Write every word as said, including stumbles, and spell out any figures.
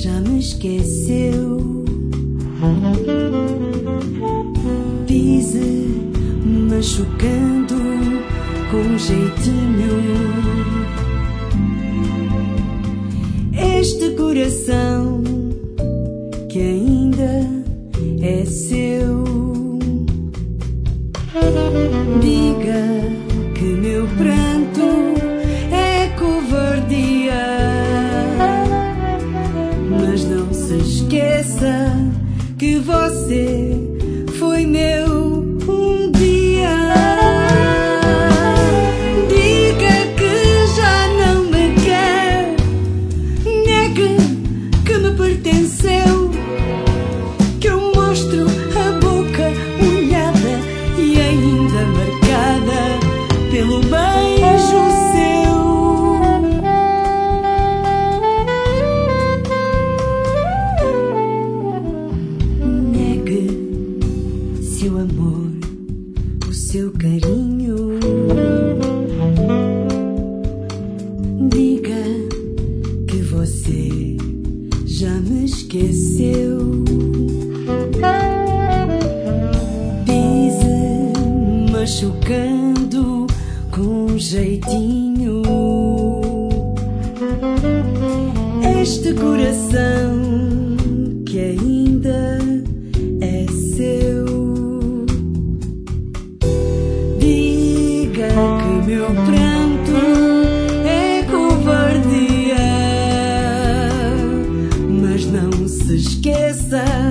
já me esqueceu. Pise machucando com um jeitinho este coração que ainda é seu. Diga que meu pranto é covardia, mas não se esqueça que você foi meu um dia. Diga que já não me quer, negue que me pertenceu, que eu mostro a boca molhada e ainda marcada pelo beijo seu. Negue seu amor, o seu carinho. Diga que você já me esqueceu. Pise machucando com um jeitinho este coração que ainda é seu. Diga que meu pranto é covardia, mas não se esqueça